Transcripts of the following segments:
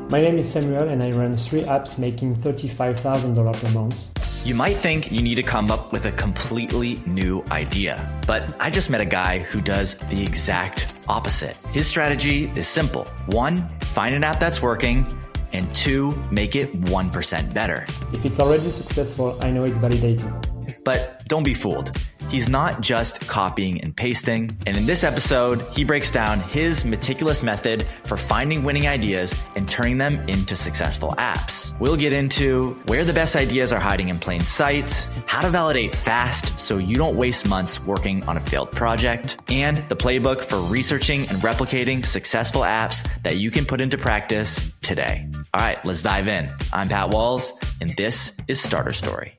My name is Samuel and I run 3 apps making $35,000 per month. You might think you need to come up with a completely new idea, but I just met a guy who does the exact opposite. His strategy is simple. 1, find an app that's working, and 2, make it 1% better. If it's already successful, I know it's validated. But don't be fooled. He's not just copying and pasting. And in this episode, he breaks down his meticulous method for finding winning ideas and turning them into successful apps. We'll get into where the best ideas are hiding in plain sight, how to validate fast so you don't waste months working on a failed project, and the playbook for researching and replicating successful apps that you can put into practice today. All right, let's dive in. I'm Pat Walls, and this is Starter Story.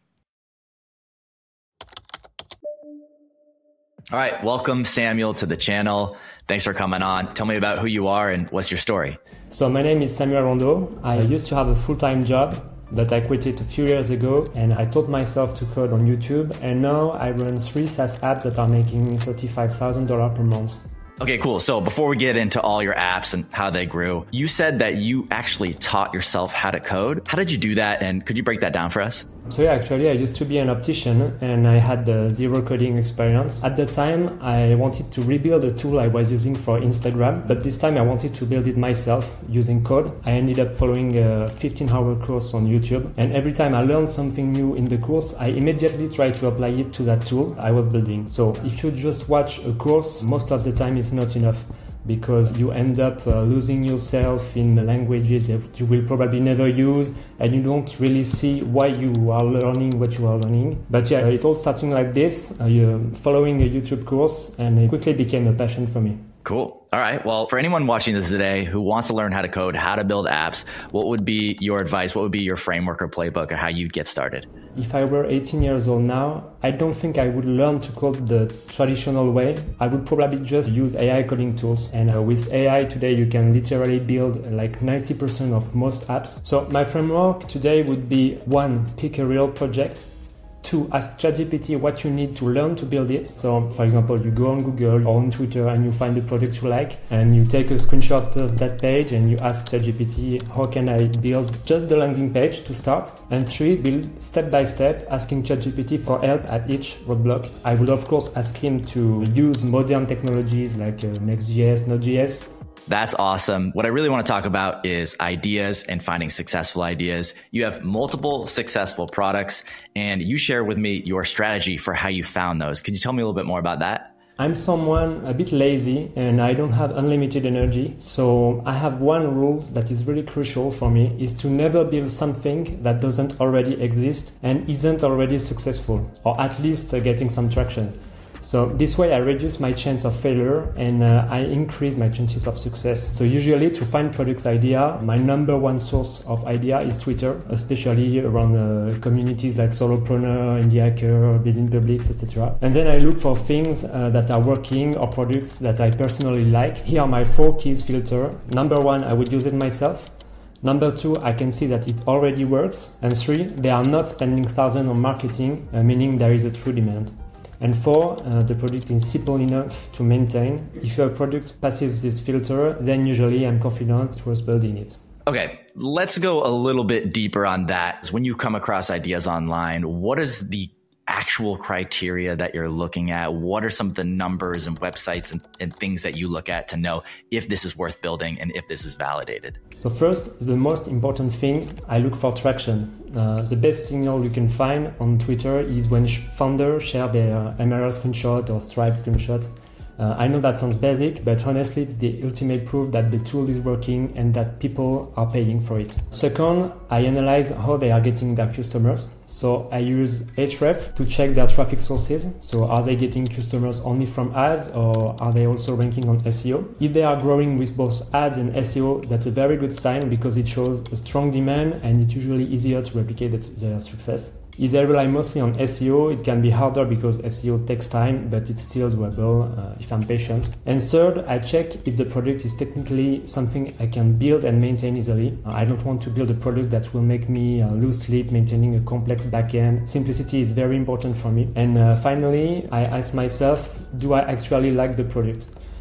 All right, welcome Samuel to the channel. Thanks for coming on. Tell me about who you are and what's your story. So my name is Samuel Rondeau. I used to have a full-time job, but I quit it a few years ago and I taught myself to code on YouTube. And now I run 3 SaaS apps that are making $35,000 per month. Okay, cool. So before we get into all your apps and how they grew, you said that you actually taught yourself how to code. How did you do that? And could you break that down for us? So yeah, actually I used to be an optician and I had zero coding experience. At the time, I wanted to rebuild a tool I was using for Instagram, but this time I wanted to build it myself using code. I ended up following a 15-hour course on YouTube, and every time I learned something new in the course, I immediately tried to apply it to that tool I was building. So if you just watch a course, most of the time it's not enough, because you end up losing yourself in the languages that you will probably never use, and you don't really see why you are learning what you are learning. But yeah, it all starting like this, following a YouTube course, and it quickly became a passion for me. Cool. All right. Well, for anyone watching this today who wants to learn how to code, how to build apps, what would be your advice? What would be your framework or playbook or how you'd get started? If I were 18 years old now, I don't think I would learn to code the traditional way. I would probably just use AI coding tools. And with AI today, you can literally build like 90% of most apps. So my framework today would be 1, pick a real project. 2, ask ChatGPT what you need to learn to build it. So, for example, you go on Google or on Twitter and you find a product you like, and you take a screenshot of that page and you ask ChatGPT, how can I build just the landing page to start? And 3, build step by step, asking ChatGPT for help at each roadblock. I would, of course, ask him to use modern technologies like Next.js, Node.js. That's awesome. What I really want to talk about is ideas and finding successful ideas. You have multiple successful products and you share with me your strategy for how you found those. Could you tell me a little bit more about that? I'm someone a bit lazy and I don't have unlimited energy. So I have one rule that is really crucial for me, is to never build something that doesn't already exist and isn't already successful, or at least getting some traction. So this way I reduce my chance of failure and I increase my chances of success. So usually to find products idea, my number one source of idea is Twitter, especially around communities like Solopreneur, Indie Hacker, Building Publics, etc. And then I look for things that are working or products that I personally like. Here are my 4 keys filter. Number 1, I would use it myself. Number 2, I can see that it already works. And 3, they are not spending thousands on marketing, meaning there is a true demand. And 4, the product is simple enough to maintain. If your product passes this filter, then usually I'm confident towards building it. Okay, let's go a little bit deeper on that. When you come across ideas online, what is the actual criteria that you're looking at? What are some of the numbers and websites and things that you look at to know if this is worth building and if this is validated? So first, the most important thing, I look for traction. The best signal you can find on Twitter is when founders share their MRR screenshot or Stripe screenshot. I know that sounds basic, but honestly, it's the ultimate proof that the tool is working and that people are paying for it. Second, I analyze how they are getting their customers. So I use Ahrefs to check their traffic sources. So are they getting customers only from ads, or are they also ranking on SEO? If they are growing with both ads and SEO, that's a very good sign because it shows a strong demand and it's usually easier to replicate their success. If they rely mostly on SEO, it can be harder because SEO takes time, but it's still doable if I'm patient. And third, I check if the product is technically something I can build and maintain easily. I don't want to build a product that will make me lose sleep maintaining a complex backend. Simplicity is very important for me. And finally, I ask myself, do I actually like the product?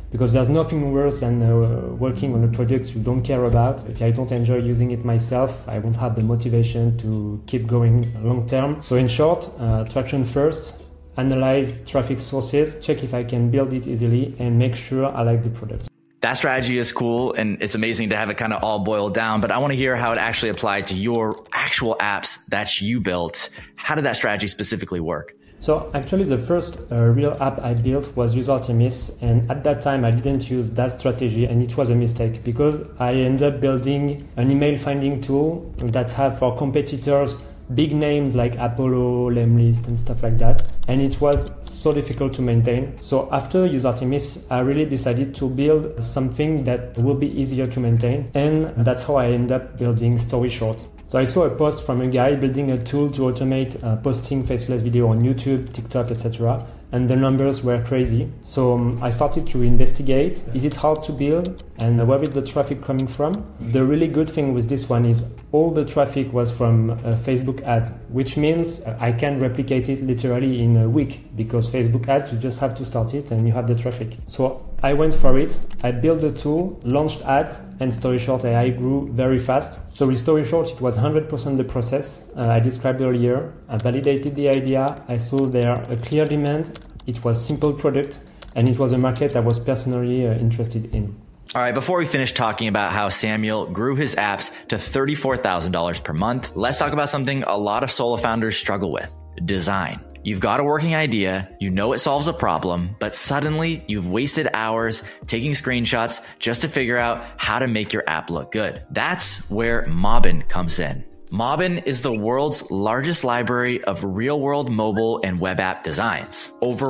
because there's nothing worse than working on a project you don't care about. If I don't enjoy using it myself, I won't have the motivation to keep going long term. So in short, traction first, analyze traffic sources, check if I can build it easily, and make sure I like the product. That strategy is cool, and it's amazing to have it kind of all boiled down, but I want to hear how it actually applied to your actual apps that you built. How did that strategy specifically work? So actually the first real app I built was UseArtemis, and at that time I didn't use that strategy, and it was a mistake because I ended up building an email finding tool that had for competitors big names like Apollo, Lemlist, and stuff like that. And it was so difficult to maintain. So after UseArtemis, I really decided to build something that will be easier to maintain. And that's how I ended up building StoryShort. So I saw a post from a guy building a tool to automate posting faceless video on YouTube, TikTok, etc. And the numbers were crazy. So I started to investigate. Is it hard to build? And where is the traffic coming from? The really good thing with this one is all the traffic was from Facebook ads, which means I can replicate it literally in a week, because Facebook ads, you just have to start it and you have the traffic. So I went for it. I built the tool, launched ads, and StoryShort AI grew very fast. So with StoryShort, it was 100% the process I described earlier. I validated the idea. I saw there a clear demand. It was simple product, and it was a market I was personally interested in. All right, before we finish talking about how Samuel grew his apps to $34,000 per month, let's talk about something a lot of solo founders struggle with: design. You've got a working idea, you know it solves a problem, but suddenly you've wasted hours taking screenshots just to figure out how to make your app look good. That's where Mobbin comes in. Mobbin is the world's largest library of real-world mobile and web app designs. Over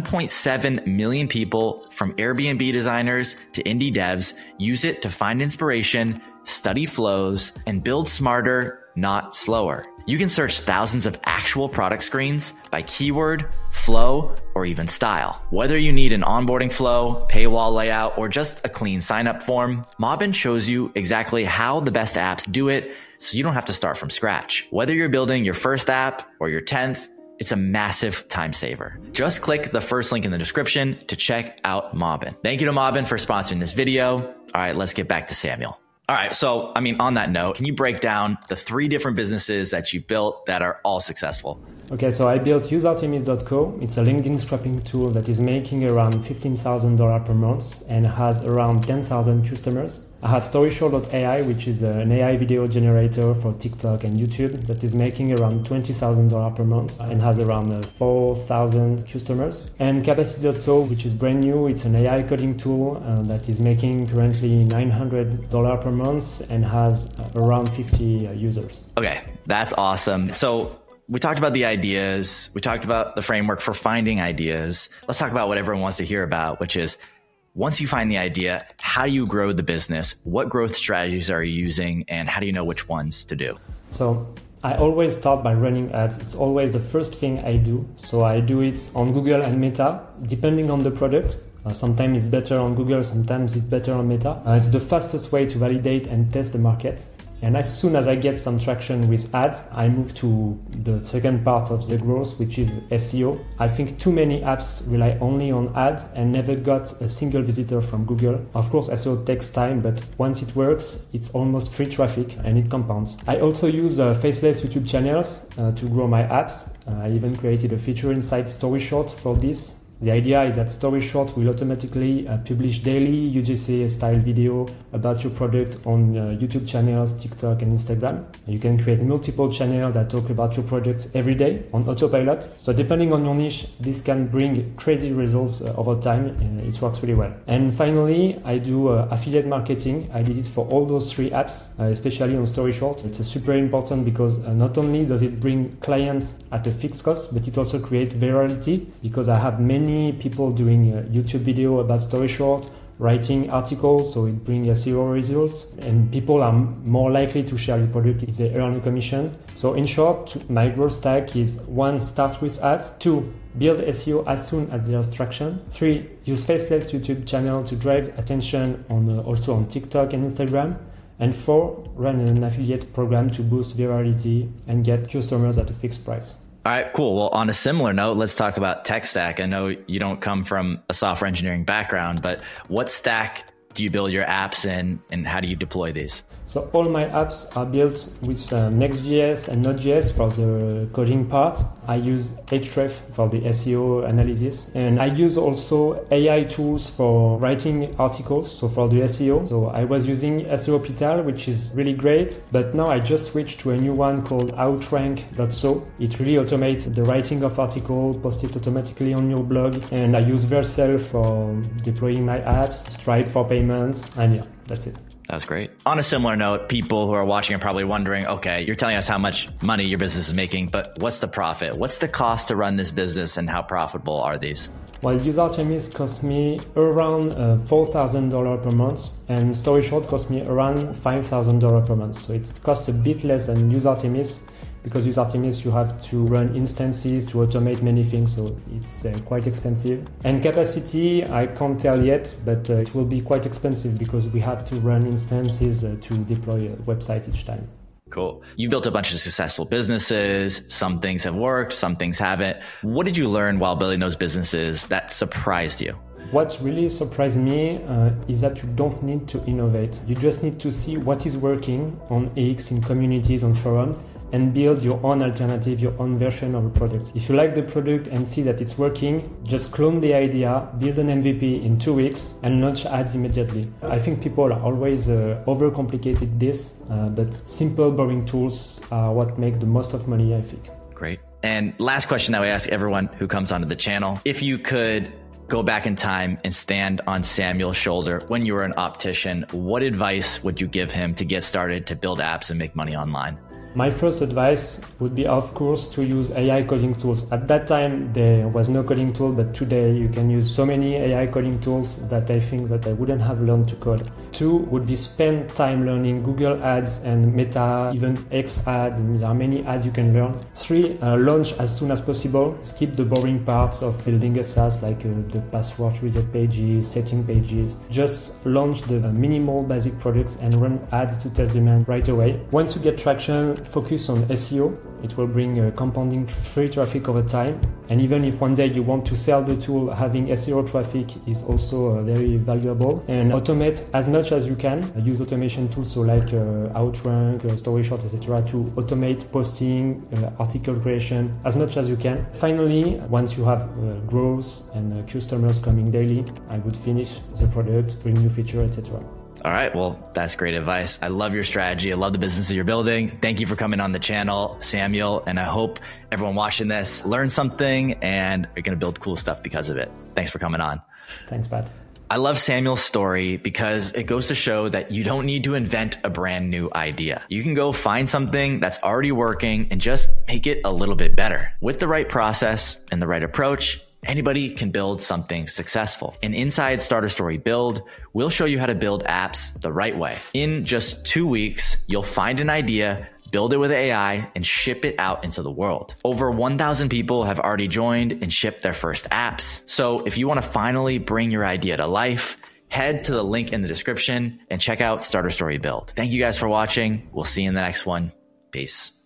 1.7 million people, from Airbnb designers to indie devs, use it to find inspiration, study flows, and build smarter, not slower. You can search thousands of actual product screens by keyword, flow, or even style. Whether you need an onboarding flow, paywall layout, or just a clean sign-up form, Mobbin shows you exactly how the best apps do it, so you don't have to start from scratch. Whether you're building your first app or your 10th, it's a massive time saver. Just click the first link in the description to check out Mobbin. Thank you to Mobbin for sponsoring this video. All right, let's get back to Samuel. All right, so on that note, can you break down the 3 different businesses that you built that are all successful? Okay, so I built useartemis.co. It's a LinkedIn scrapping tool that is making around $15,000 per month and has around 10,000 customers. I have StoryShort.ai, which is an AI video generator for TikTok and YouTube that is making around $20,000 per month and has around 4,000 customers. And Capacity.so, which is brand new. It's an AI coding tool that is making currently $900 per month and has around 50 users. Okay, that's awesome. So we talked about the ideas. We talked about the framework for finding ideas. Let's talk about what everyone wants to hear about, which is, once you find the idea, how do you grow the business? What growth strategies are you using, and how do you know which ones to do? So I always start by running ads. It's always the first thing I do. So I do it on Google and Meta, depending on the product. Sometimes it's better on Google, sometimes it's better on Meta. It's the fastest way to validate and test the market. And as soon as I get some traction with ads, I move to the second part of the growth, which is SEO. I think too many apps rely only on ads and never got a single visitor from Google. Of course, SEO takes time, but once it works, it's almost free traffic and it compounds. I also use faceless YouTube channels to grow my apps. I even created a feature inside StoryShort for this. The idea is that StoryShort will automatically publish daily UGC-style video about your product on YouTube channels, TikTok, and Instagram. You can create multiple channels that talk about your product every day on autopilot. So depending on your niche, this can bring crazy results over time. It works really well. And finally, I do affiliate marketing. I did it for all those 3 apps, especially on StoryShort. It's super important because not only does it bring clients at a fixed cost, but it also creates virality, because I have many people doing YouTube video about StoryShort, writing articles, so it brings SEO results, and people are more likely to share your product if they earn a commission. So in short, my growth stack is 1, start with ads, 2, build SEO as soon as there's traction, 3, use faceless YouTube channel to drive attention also on TikTok and Instagram, and 4, run an affiliate program to boost virality and get customers at a fixed price. All right, cool. Well, on a similar note, let's talk about tech stack. I know you don't come from a software engineering background, but what stack do you build your apps in, and how do you deploy these? So all my apps are built with Next.js and Node.js for the coding part. I use Ahrefs for the SEO analysis. And I use also AI tools for writing articles, so for the SEO. So I was using SEO Pital, which is really great. But now I just switched to a new one called Outrank.so. It really automates the writing of articles, post it automatically on your blog. And I use Vercel for deploying my apps, Stripe for payments. And yeah, that's it. That was great. On a similar note, people who are watching are probably wondering, okay, you're telling us how much money your business is making, but what's the profit? What's the cost to run this business, and how profitable are these? Well, UseArtemis cost me around $4,000 per month, and StoryShort cost me around $5,000 per month. So it costs a bit less than UseArtemis, because UseArtemis you have to run instances to automate many things, so it's quite expensive. And capacity, I can't tell yet, but it will be quite expensive because we have to run instances to deploy a website each time. Cool. You built a bunch of successful businesses. Some things have worked, some things haven't. What did you learn while building those businesses that surprised you? What really surprised me is that you don't need to innovate. You just need to see what is working on X, in communities, on forums, and build your own alternative, your own version of a product. If you like the product and see that it's working, just clone the idea, build an MVP in 2 weeks, and launch ads immediately. I think people are always overcomplicated this, but simple, boring tools are what make the most of money, I think. Great. And last question that we ask everyone who comes onto the channel. If you could go back in time and stand on Samuel's shoulder when you were an optician, what advice would you give him to get started to build apps and make money online? My first advice would be, of course, to use AI coding tools. At that time, there was no coding tool, but today you can use so many AI coding tools that I think that I wouldn't have learned to code. 2 would be spend time learning Google Ads and Meta, even X ads, and there are many ads you can learn. 3, launch as soon as possible. Skip the boring parts of building a SaaS like the password reset pages, setting pages. Just launch the minimal basic products and run ads to test demand right away. Once you get traction, focus on SEO. It will bring compounding free traffic over time. And even if one day you want to sell the tool, having SEO traffic is also very valuable. And automate as much as you can. Use automation tools so like Outrank, StoryShort, etc. to automate posting, article creation as much as you can. Finally, once you have growth and customers coming daily, I would finish the product, bring new feature, etc. All right. Well, that's great advice. I love your strategy. I love the business that you're building. Thank you for coming on the channel, Samuel. And I hope everyone watching this learned something and are going to build cool stuff because of it. Thanks for coming on. Thanks, Pat. I love Samuel's story because it goes to show that you don't need to invent a brand new idea. You can go find something that's already working and just make it a little bit better. With the right process and the right approach, anybody can build something successful. And inside Starter Story Build, we'll show you how to build apps the right way. In just 2 weeks, you'll find an idea, build it with AI, and ship it out into the world. Over 1,000 people have already joined and shipped their first apps. So if you want to finally bring your idea to life, head to the link in the description and check out Starter Story Build. Thank you guys for watching. We'll see you in the next one. Peace.